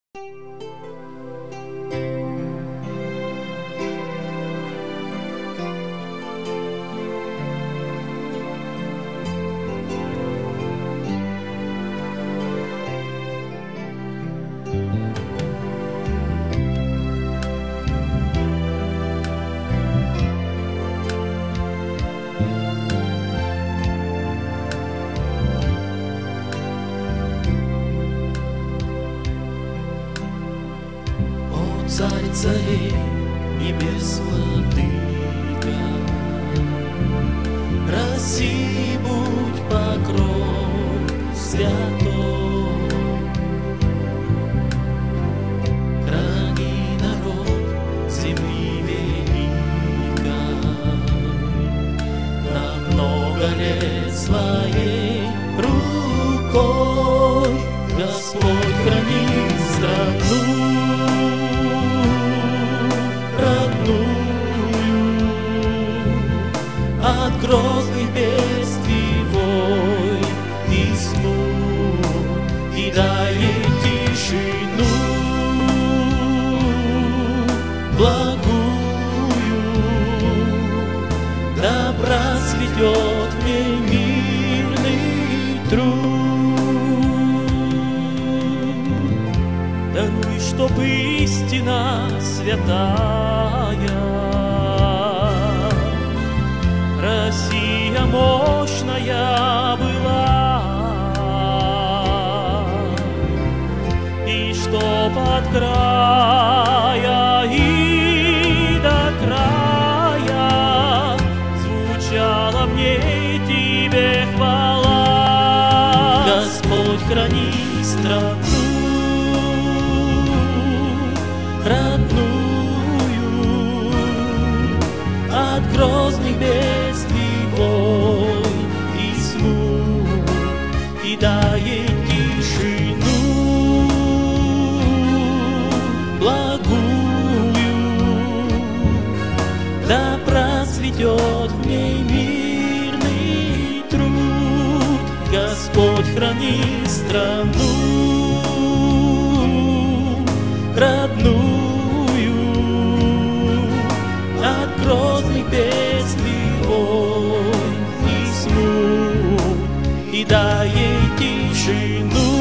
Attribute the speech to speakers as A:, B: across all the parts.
A: Царь царей, небес владыка, России будь покров святой. Храни народ земли великой, на много лет своей рукой. Господь хранит страну от грозных бедствий, войн и смут, и дай ей тишину благую, да процветет в ней мирный труд. Даруй, чтоб истина святая, Россия мощная была, и чтоб от края и до края звучала в ней тебе хвала. Господь храни страну родную от грозных бедствий, войн и смут, и дай ей тишину благую, да процветет в ней мирный труд. Господь храни страну родную от грозных бедствий, войн и смут, и дай ей тишину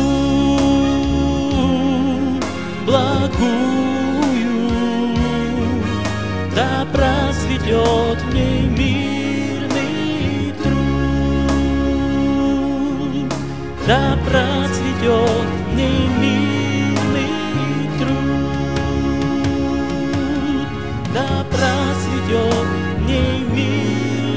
A: благую, да процветет в ней мирный труд, да процветет в ней мирный труд, да процветет в ней мир.